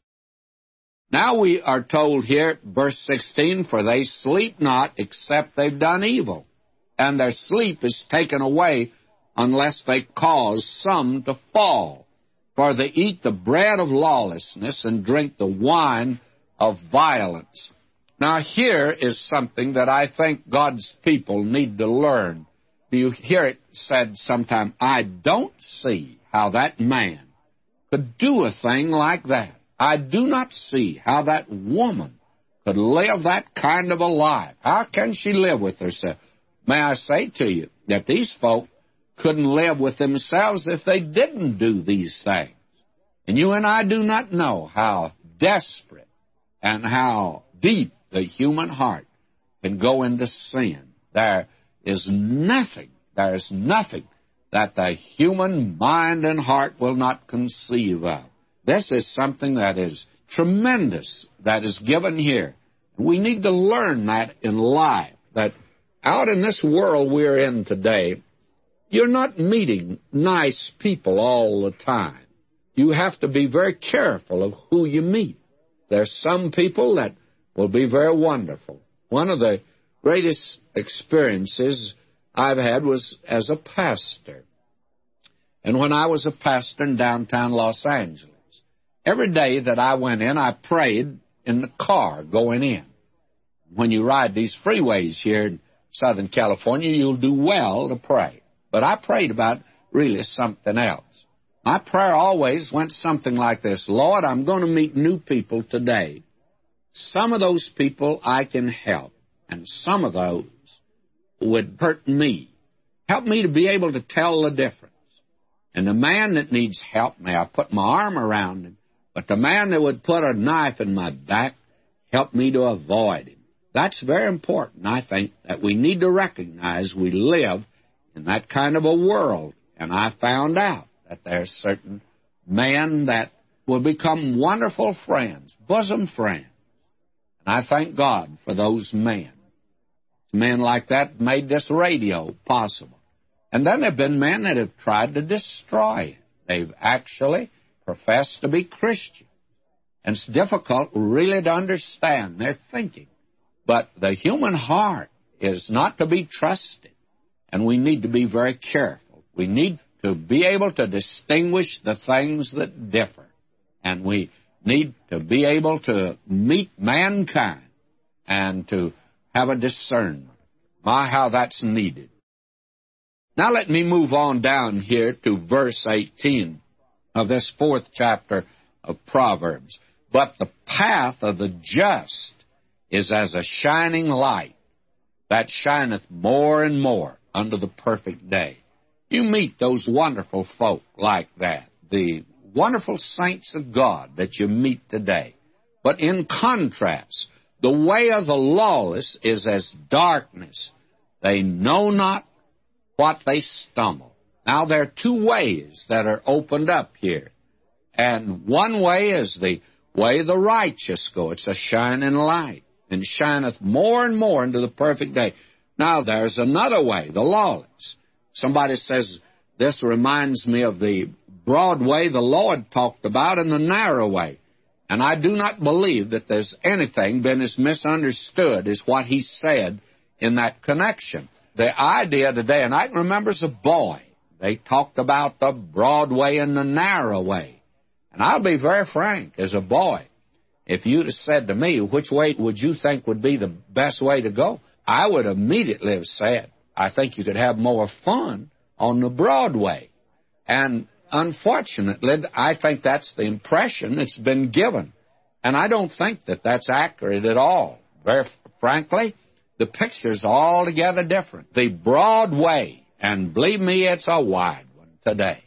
Now we are told here, verse sixteen, For they sleep not except they've done evil, and their sleep is taken away unless they cause some to fall. For they eat the bread of lawlessness and drink the wine of violence. Now here is something that I think God's people need to learn. Do you hear it said sometime, I don't see how that man could do a thing like that. I do not see how that woman could live that kind of a life. How can she live with herself? May I say to you that these folk couldn't live with themselves if they didn't do these things. And you and I do not know how desperate and how deep the human heart can go into sin. There is nothing, there is nothing that the human mind and heart will not conceive of. This is something that is tremendous that is given here. We need to learn that in life, that out in this world we're in today, you're not meeting nice people all the time. You have to be very careful of who you meet. There's some people that will be very wonderful. One of the greatest experiences I've had was as a pastor. And when I was a pastor in downtown Los Angeles, every day that I went in, I prayed in the car going in. When you ride these freeways here in Southern California, you'll do well to pray. But I prayed about really something else. My prayer always went something like this: Lord, I'm going to meet new people today. Some of those people I can help, and some of those would hurt me. Help me to be able to tell the difference. And the man that needs help, may I put my arm around him, but the man that would put a knife in my back, help me to avoid him. That's very important. I think that we need to recognize we live in that kind of a world. And I found out that there's certain men that will become wonderful friends, bosom friends. And I thank God for those men. Men like that made this radio possible. And then there have been men that have tried to destroy it. They've actually professed to be Christian. And it's difficult really to understand their thinking. But the human heart is not to be trusted, and we need to be very careful. We need to be able to distinguish the things that differ, and we need to be able to meet mankind and to have a discernment. My, how that's needed. Now let me move on down here to verse eighteen of this fourth chapter of Proverbs. But the path of the just is as a shining light that shineth more and more unto the perfect day. You meet those wonderful folk like that, the wonderful saints of God that you meet today. But in contrast, the way of the lawless is as darkness. They know not what they stumble. Now, there are two ways that are opened up here. And one way is the way the righteous go. It's a shining light, and shineth more and more into the perfect day. Now, there's another way, the lawless. Somebody says, this reminds me of the broad way the Lord talked about and the narrow way. And I do not believe that there's anything been as misunderstood as what he said in that connection. The idea today, and I can remember as a boy, they talked about the broad way and the narrow way. And I'll be very frank, as a boy, if you'd have said to me, which way would you think would be the best way to go, I would immediately have said, I think you could have more fun on the broad way. And unfortunately, I think that's the impression that's been given. And I don't think that that's accurate at all. Very frankly, the picture's altogether different. The broad way, and believe me, it's a wide one today.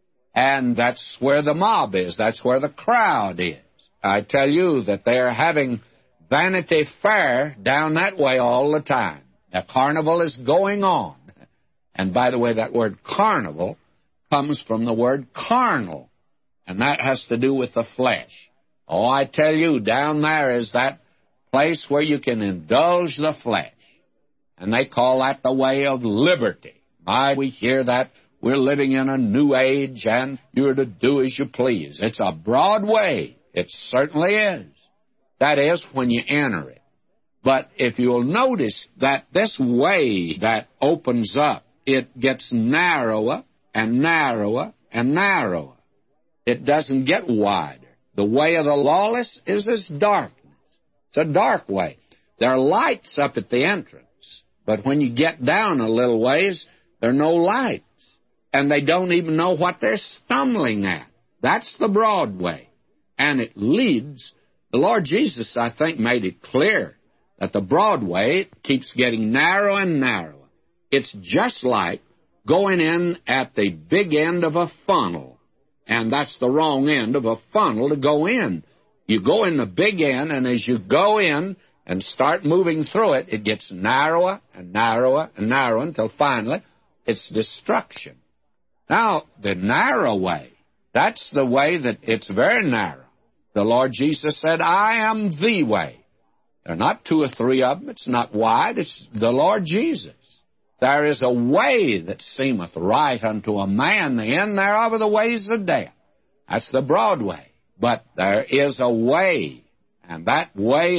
And that's where the mob is. That's where the crowd is. I tell you that they're having Vanity Fair down that way all the time. The carnival is going on. And by the way, that word carnival comes from the word carnal, and that has to do with the flesh. Oh, I tell you, down there is that place where you can indulge the flesh, and they call that the way of liberty. My, we hear that we're living in a new age, and you're to do as you please. It's a broad way. It certainly is. That is, when you enter it. But if you'll notice that this way that opens up, it gets narrower and narrower and narrower. It doesn't get wider. The way of the lawless is as darkness. It's a dark way. There are lights up at the entrance, but when you get down a little ways, there are no lights, and they don't even know what they're stumbling at. That's the broad way, and it leads. The Lord Jesus, I think, made it clear that the broad way keeps getting narrower and narrower. It's just like going in at the big end of a funnel, and that's the wrong end of a funnel to go in. You go in the big end, and as you go in and start moving through it, it gets narrower and narrower and narrower until finally it's destruction. Now, the narrow way, that's the way that it's very narrow. The Lord Jesus said, I am the way. There are not two or three of them. It's not wide. It's the Lord Jesus. There is a way that seemeth right unto a man, the end thereof are the ways of death. That's the broad way. But there is a way, and that way is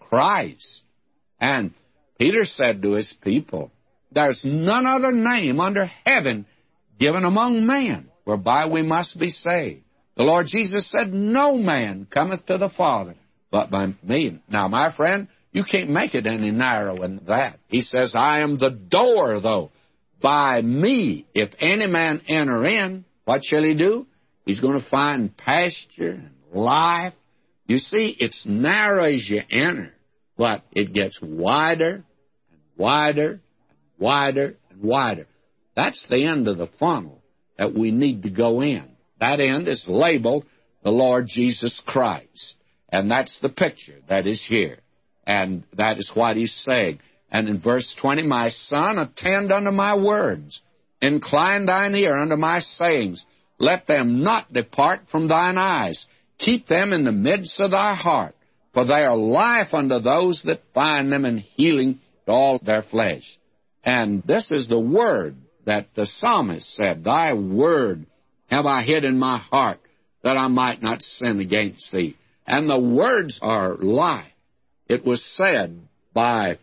Christ. And Peter said to his people, there's none other name under heaven given among men whereby we must be saved. The Lord Jesus said, no man cometh to the Father but by me. Now, my friend, you can't make it any narrower than that. He says, I am the door, though. By me, if any man enter in, what shall he do? He's going to find pasture and life. You see, it's narrow as you enter, but it gets wider and wider and wider and wider. That's the end of the funnel that we need to go in. That end is labeled the Lord Jesus Christ. And that's the picture that is here. And that is what he's saying. And in verse twenty, my son, attend unto my words. Incline thine ear unto my sayings. Let them not depart from thine eyes. Keep them in the midst of thy heart. For they are life unto those that find them, and healing to all their flesh. And this is the word that the psalmist said, thy word have I hid in my heart, that I might not sin against thee. And the words are life. It was said by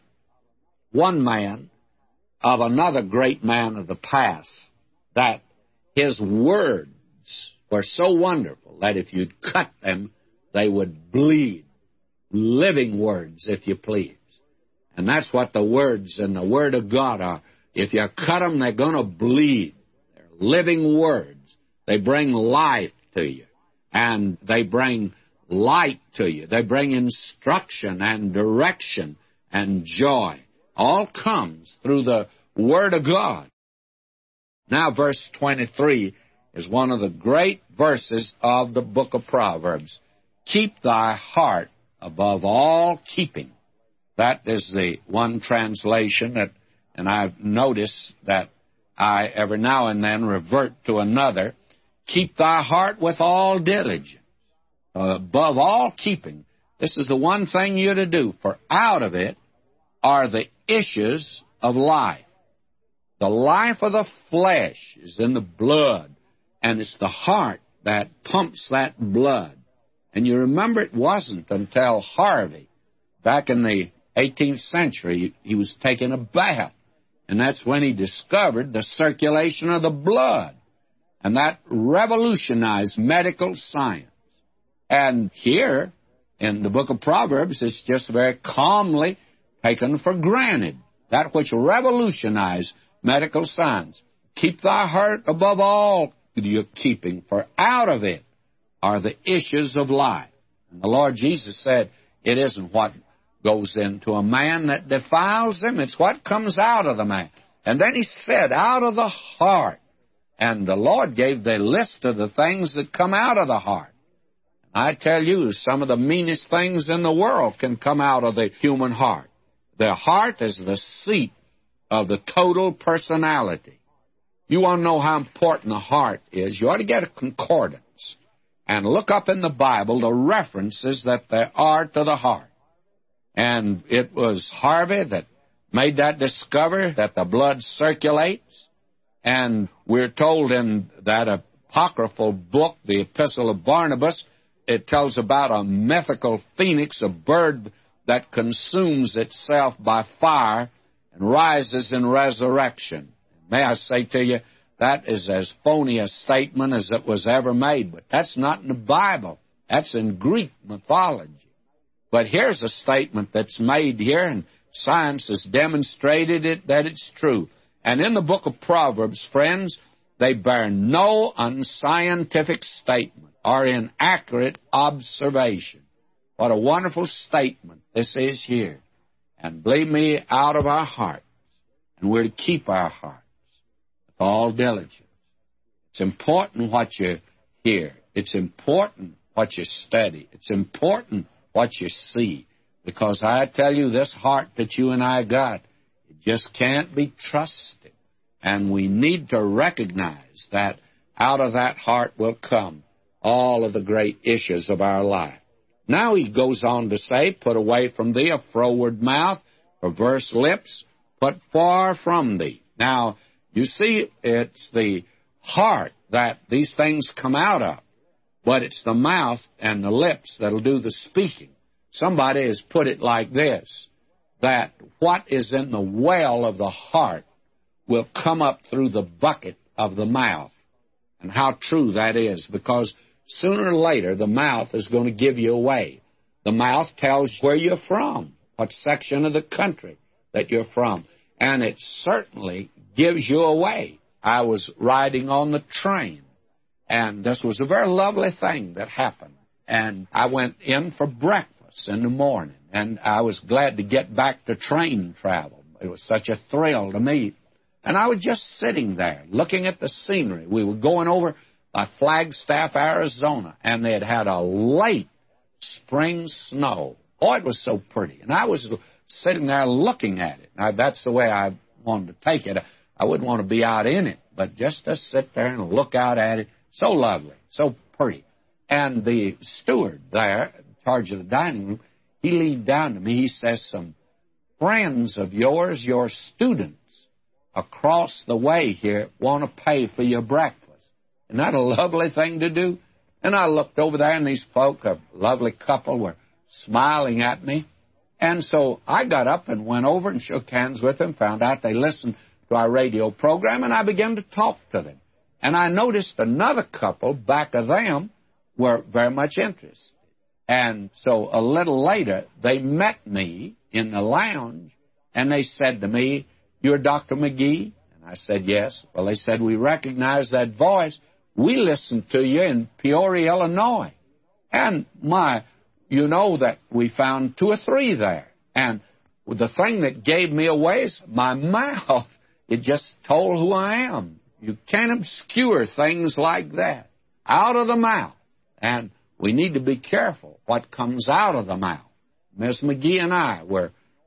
one man of another great man of the past that his words were so wonderful that if you'd cut them, they would bleed. Living words, if you please. And that's what the words in the Word of God are. If you cut them, they're going to bleed. They're living words. They bring life to you. And they bring light to you. They bring instruction and direction and joy. All comes through the Word of God. Now, verse twenty-three is one of the great verses of the book of Proverbs. Keep thy heart above all keeping. That is the one translation that, and I've noticed that I every now and then revert to another. Keep thy heart with all diligence. Uh, above all keeping. This is the one thing you're to do, for out of it are the issues of life. The life of the flesh is in the blood, and it's the heart that pumps that blood. And you remember it wasn't until Harvey, back in the eighteenth century, he was taking a bath, and that's when he discovered the circulation of the blood, and that revolutionized medical science. And here, in the book of Proverbs, it's just very calmly taken for granted, that which revolutionized medical science. Keep thy heart above all your keeping, for out of it are the issues of life. And the Lord Jesus said, it isn't what goes into a man that defiles him, it's what comes out of the man. And then he said, out of the heart. And the Lord gave the list of the things that come out of the heart. I tell you, some of the meanest things in the world can come out of the human heart. The heart is the seat of the total personality. You want to know how important the heart is, you ought to get a concordance and look up in the Bible the references that there are to the heart. And it was Harvey that made that discovery that the blood circulates. And we're told in that apocryphal book, the Epistle of Barnabas, it tells about a mythical phoenix, a bird that consumes itself by fire and rises in resurrection. May I say to you, that is as phony a statement as it was ever made. But that's not in the Bible. That's in Greek mythology. But here's a statement that's made here, and science has demonstrated it, that it's true. And in the book of Proverbs, friends, they bear no unscientific statement or inaccurate observation. What a wonderful statement this is here. And believe me, out of our hearts. And we're to keep our hearts with all diligence. It's important what you hear. It's important what you study. It's important what you see. Because I tell you, this heart that you and I got, it just can't be trusted. And we need to recognize that out of that heart will come all of the great issues of our life. Now he goes on to say, put away from thee a froward mouth, perverse lips, put far from thee. Now, you see, it's the heart that these things come out of, but it's the mouth and the lips that'll do the speaking. Somebody has put it like this, that what is in the well of the heart will come up through the bucket of the mouth. And how true that is, because sooner or later the mouth is going to give you away. The mouth tells where you're from, what section of the country that you're from, and it certainly gives you away. I was riding on the train, and this was a very lovely thing that happened. And I went in for breakfast in the morning, and I was glad to get back to train travel. It was such a thrill to me. And I was just sitting there looking at the scenery. We were going over by Flagstaff, Arizona, and they had had a late spring snow. Oh, it was so pretty. And I was sitting there looking at it. Now, that's the way I wanted to take it. I wouldn't want to be out in it, but just to sit there and look out at it. So lovely, so pretty. And the steward there, in charge of the dining room, he leaned down to me. He says, some friends of yours, your students, across the way here, want to pay for your breakfast. Isn't that a lovely thing to do? And I looked over there, and these folk, a lovely couple, were smiling at me. And so I got up and went over and shook hands with them, found out they listened to our radio program, and I began to talk to them. And I noticed another couple back of them were very much interested. And so a little later, they met me in the lounge, and they said to me, "You're Doctor McGee?" And I said, "Yes." Well, they said, "We recognize that voice. We listened to you in Peoria, Illinois." And my, you know that we found two or three there. And the thing that gave me away is my mouth. It just told who I am. You can't obscure things like that. Out of the mouth. And we need to be careful what comes out of the mouth. Miss McGee and I were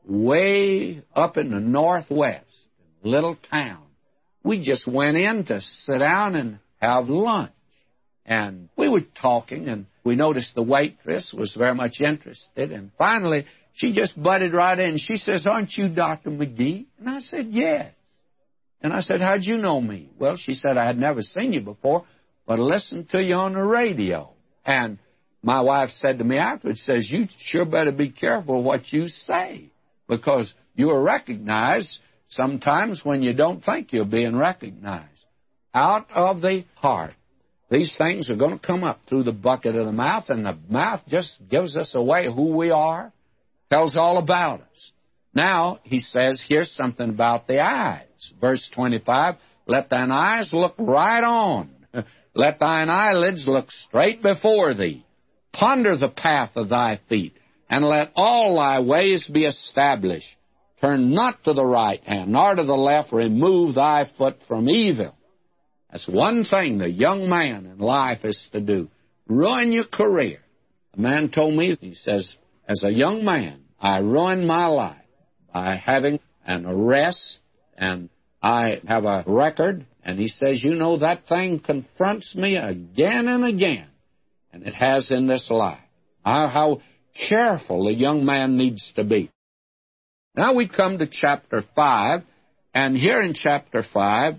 way up in the Northwest, in a little town. We just went in to sit down and have lunch. And we were talking, and we noticed the waitress was very much interested. And finally, she just butted right in. She says, "Aren't you Doctor McGee?" And I said, "Yes." And I said, "How'd you know me?" Well, she said, "I had never seen you before, but I listened to you on the radio." And my wife said to me afterwards, says, "You sure better be careful what you say, because you are recognized sometimes when you don't think you're being recognized." Out of the heart. These things are going to come up through the bucket of the mouth, and the mouth just gives us away who we are, tells all about us. Now, he says, here's something about the eyes. Verse twenty-five, "Let thine eyes look right on. Let thine eyelids look straight before thee. Ponder the path of thy feet, and let all thy ways be established. Turn not to the right hand, nor to the left. Remove thy foot from evil." That's one thing the young man in life is to do. Ruin your career. A man told me, he says, as a young man, I ruined my life by having an arrest, and I have a record, and he says, you know, that thing confronts me again and again, and it has in this life. How, how careful a young man needs to be. Now we come to chapter five, and here in chapter five,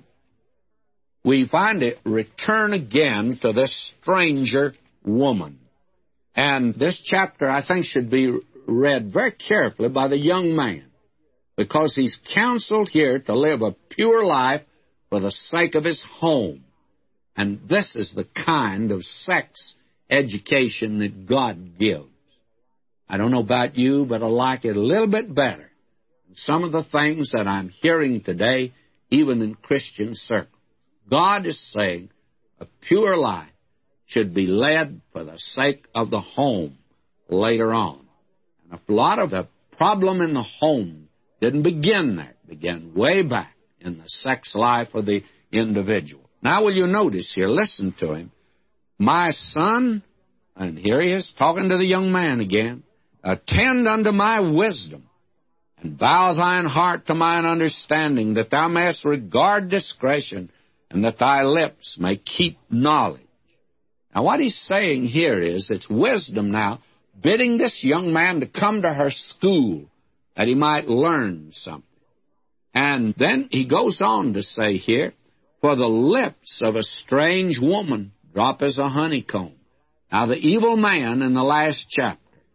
we find it return again to this stranger woman. And this chapter, I think, should be read very carefully by the young man, because he's counseled here to live a pure life for the sake of his home. And this is the kind of sex education that God gives. I don't know about you, but I like it a little bit better than some of the things that I'm hearing today, even in Christian circles. God is saying a pure life should be led for the sake of the home later on. And a lot of the problem in the home didn't begin there. It began way back in the sex life of the individual. Now will you notice here, listen to him. "My son," and here he is talking to the young man again, "attend unto my wisdom, and bow thine heart to mine understanding, that thou mayest regard discretion, and that thy lips may keep knowledge." Now what he's saying here is, it's wisdom now, bidding this young man to come to her school, that he might learn something. And then he goes on to say here, "For the lips of a strange woman drop as a honeycomb." Now the evil man in the last chapter,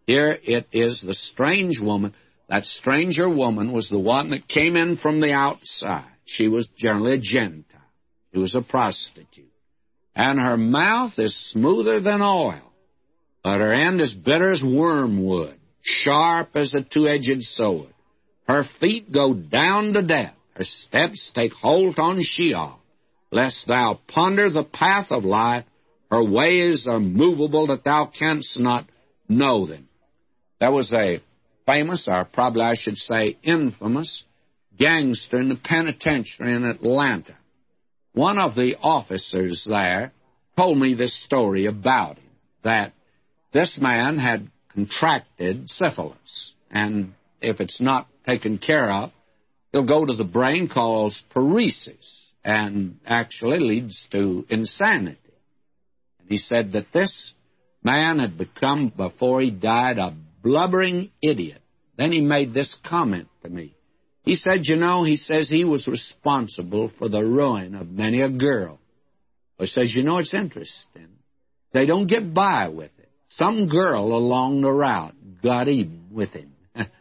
Here it is the strange woman. That stranger woman was the one that came in from the outside. She was generally a Gentile. She was a prostitute. And her mouth is smoother than oil, but her end is bitter as wormwood, sharp as a two-edged sword. Her feet go down to death. Her steps take hold on Sheol. Lest thou ponder the path of life, her ways are movable that thou canst not know them. There was a famous, or probably I should say infamous, gangster in the penitentiary in Atlanta. One of the officers there told me this story about him, that this man had contracted syphilis, and if it's not taken care of, it'll go to the brain, cause paresis, and actually leads to insanity. And he said that this man had become, before he died, a blubbering idiot. Then he made this comment to me. He said, you know, he says he was responsible for the ruin of many a girl. He says, you know, it's interesting. They don't get by with it. Some girl along the route got even with him.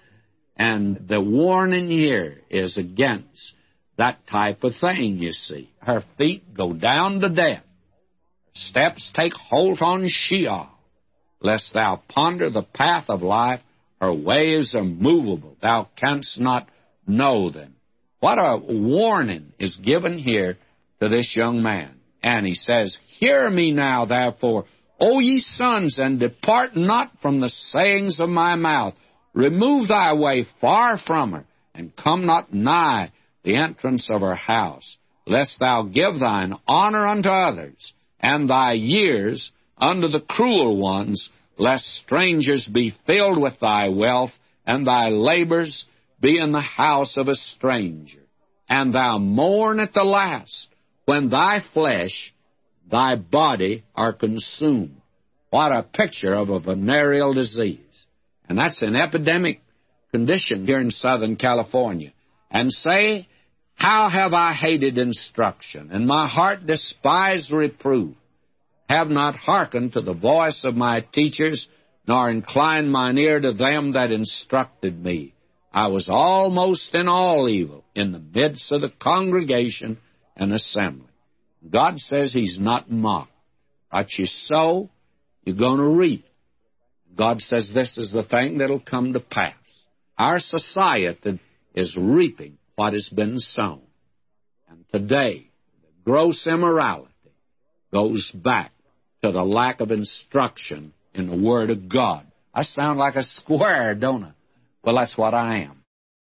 And the warning here is against that type of thing, you see. Her feet go down to death. Her steps take hold on Sheol. Lest thou ponder the path of life, her ways are movable. Thou canst not know them. What a warning is given here to this young man. And he says, hear me now, therefore, O ye sons, and depart not from the sayings of my mouth. Remove thy way far from her, and come not nigh the entrance of her house, lest thou give thine honor unto others, and thy years unto the cruel ones, lest strangers be filled with thy wealth, and thy labors be in the house of a stranger. And thou mourn at the last, when thy flesh, thy body are consumed. What a picture of a venereal disease. And that's an epidemic condition here in Southern California. And say, how have I hated instruction, and my heart despised reproof? Have not hearkened to the voice of my teachers, nor inclined mine ear to them that instructed me. I was almost in all evil in the midst of the congregation and assembly. God says he's not mocked. What you sow, you're going to reap. God says this is the thing that'll come to pass. Our society is reaping what has been sown. And today, the gross immorality goes back to the lack of instruction in the Word of God. I sound like a square, don't I? Well, that's what I am.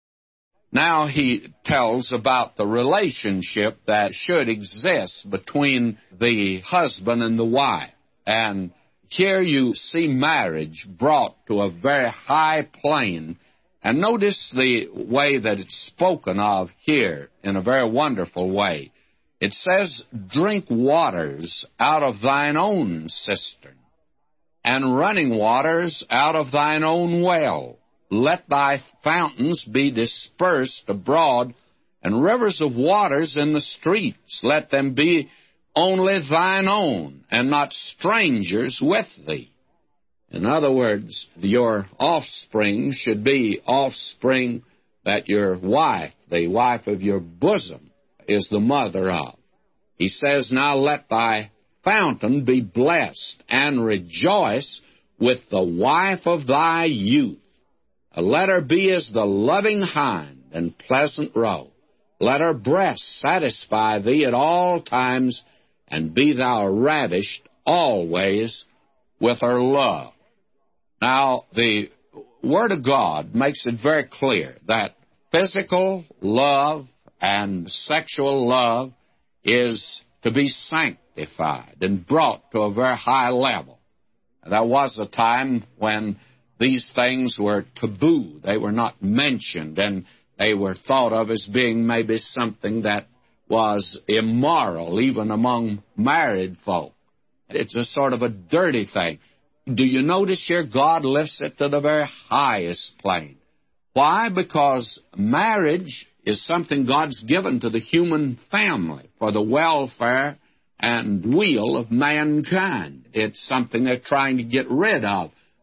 Now he tells about the relationship that should exist between the husband and the wife. And here you see marriage brought to a very high plane. And notice the way that it's spoken of here in a very wonderful way. It says, drink waters out of thine own cistern, and running waters out of thine own well. Let thy fountains be dispersed abroad, and rivers of waters in the streets. Let them be only thine own, and not strangers with thee. In other words, your offspring should be offspring that your wife, the wife of your bosom, is the mother of. He says, now let thy fountain be blessed, and rejoice with the wife of thy youth. Let her be as the loving hind and pleasant roe. Let her breast satisfy thee at all times, and be thou ravished always with her love. Now, the Word of God makes it very clear that physical love and sexual love is to be sanctified and brought to a very high level. There was a time when these things were taboo. They were not mentioned, and they were thought of as being maybe something that was immoral, even among married folk. It's a sort of a dirty thing. Do you notice here God lifts it to the very highest plane? Why? Because marriage is something God's given to the human family for the welfare and weal of mankind. It's something they're trying to get rid of.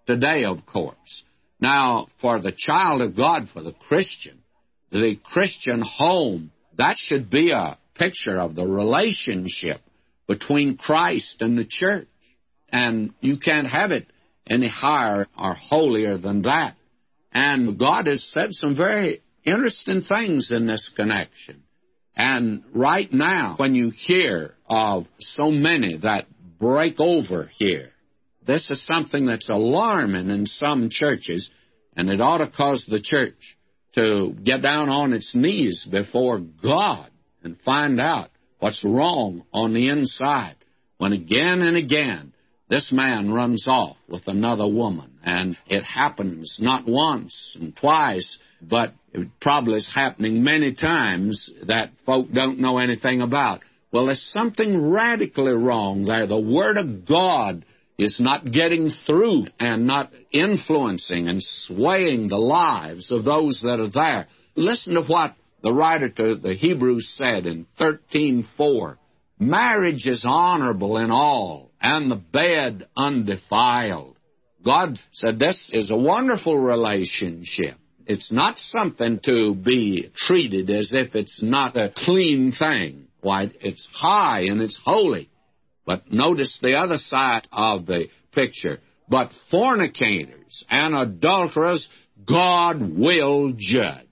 today, of course. Now, for the child of God, for the Christian, the Christian home, that should be a picture of the relationship between Christ and the church. And you can't have it any higher or holier than that. And God has said some very interesting things in this connection. And right now, when you hear of so many that break over here, this is something that's alarming in some churches, and it ought to cause the church to get down on its knees before God and find out what's wrong on the inside, when again and again this man runs off with another woman. And it happens not once and twice, but it probably is happening many times that folk don't know anything about. Well, there's something radically wrong there. The Word of God is not getting through and not influencing and swaying the lives of those that are there. Listen to what the writer to the Hebrews said in thirteen four. Marriage is honorable in all, and the bed undefiled. God said this is a wonderful relationship. It's not something to be treated as if it's not a clean thing. Why, it's high and it's holy. But notice the other side of the picture. But fornicators and adulterers, God will judge.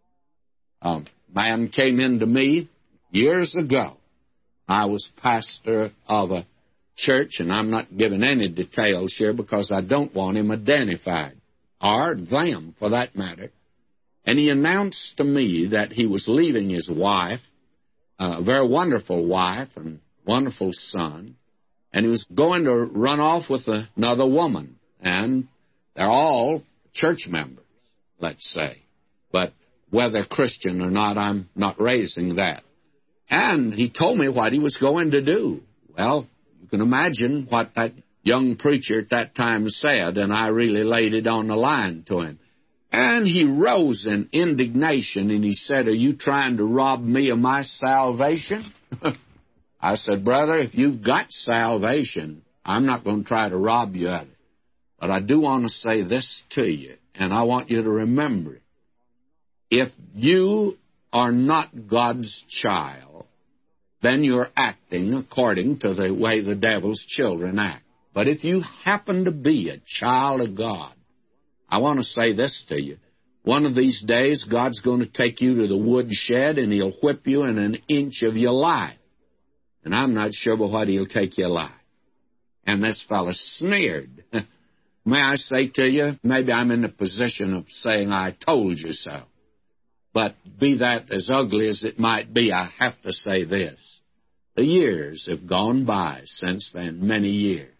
A man came into me years ago. I was pastor of a church, and I'm not giving any details here because I don't want him identified, or them for that matter. And he announced to me that he was leaving his wife, a very wonderful wife and wonderful son, and he was going to run off with another woman. And they're all church members, let's say. But whether Christian or not, I'm not raising that. And he told me what he was going to do. Well, you can imagine what that young preacher at that time said, and I really laid it on the line to him. And he rose in indignation, and he said, "Are you trying to rob me of my salvation?" I said, "Brother, if you've got salvation, I'm not going to try to rob you of it. But I do want to say this to you, and I want you to remember it. If you are not God's child, then you're acting according to the way the devil's children act. But if you happen to be a child of God, I want to say this to you. One of these days, God's going to take you to the woodshed, and He'll whip you in an inch of your life. And I'm not sure but what He'll take your life." And this fellow sneered. May I say to you, maybe I'm in the position of saying, "I told you so." But be that as ugly as it might be, I have to say this. The years have gone by since then, many years.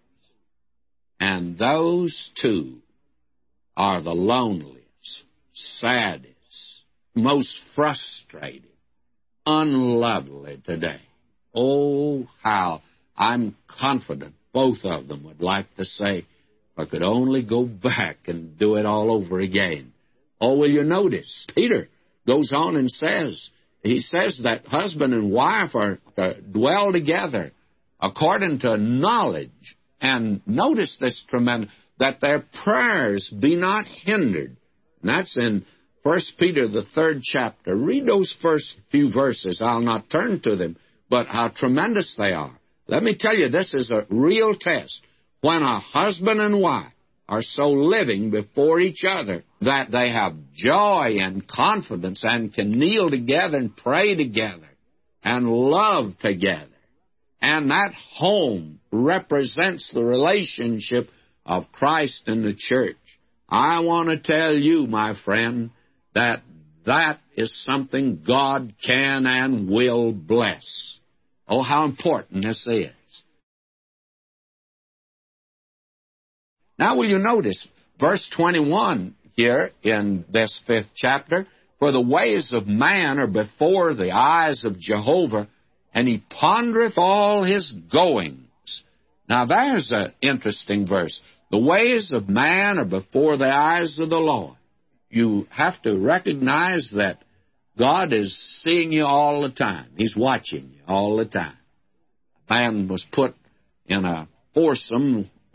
And those two are the loneliest, saddest, most frustrated, unlovely today. Oh, how I'm confident both of them would like to say, "If I could only go back and do it all over again." Oh, will you notice? Peter goes on and says, he says that husband and wife are to dwell together according to knowledge. And notice this tremendous, that their prayers be not hindered. And that's in First Peter, the third chapter. Read those first few verses. I'll not turn to them, but how tremendous they are. Let me tell you, this is a real test. When a husband and wife are so living before each other that they have joy and confidence and can kneel together and pray together and love together. And that home represents the relationship of Christ and the church. I want to tell you, my friend, that that is something God can and will bless. Oh, how important this is. Now, will you notice verse twenty-one here in this fifth chapter? "For the ways of man are before the eyes of Jehovah, and He pondereth all His goings." Now, there's an interesting verse. The ways of man are before the eyes of the Lord. You have to recognize that God is seeing you all the time. He's watching you all the time. A man was put in a foursome with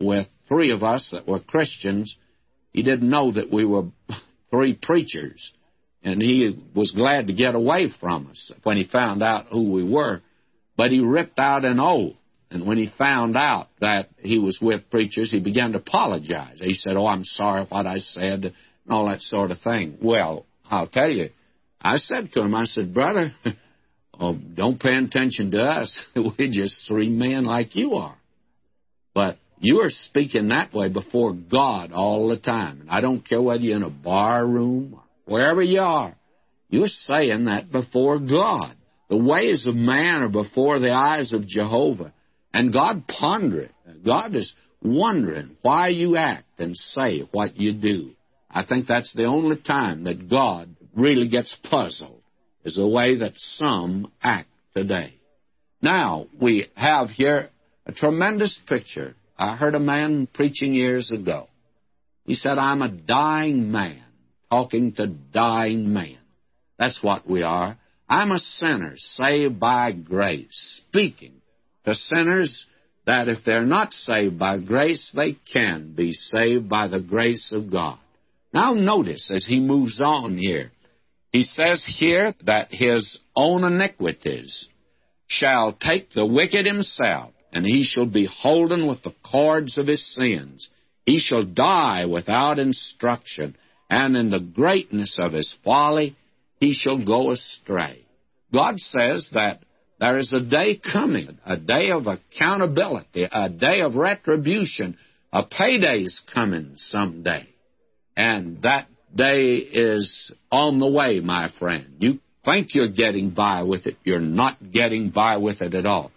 three of us that were Christians, he didn't know that we were three preachers, and he was glad to get away from us when he found out who we were. But he ripped out an oath, and when he found out that he was with preachers, he began to apologize. He said, oh, I'm sorry what I said, and all that sort of thing. Well, I'll tell you, I said to him, I said, brother, oh, don't pay attention to us. We're just three men like you are. But you are speaking that way before God all the time. And I don't care whether you're in a bar room or wherever you are. You're saying that before God. The ways of man are before the eyes of Jehovah. And God pondereth. God is wondering why you act and say what you do. I think that's the only time that God really gets puzzled, is the way that some act today. Now, we have here a tremendous picture. I heard a man preaching years ago. He said, I'm a dying man, talking to dying men. That's what we are. I'm a sinner saved by grace, speaking to sinners that if they're not saved by grace, they can be saved by the grace of God. Now notice as he moves on here, he says here that his own iniquities shall take the wicked himself, and he shall be holden with the cords of his sins. He shall die without instruction, and in the greatness of his folly he shall go astray. God says that there is a day coming, a day of accountability, a day of retribution. A payday's coming someday. And that day is on the way, my friend. You think you're getting by with it. You're not getting by with it at all.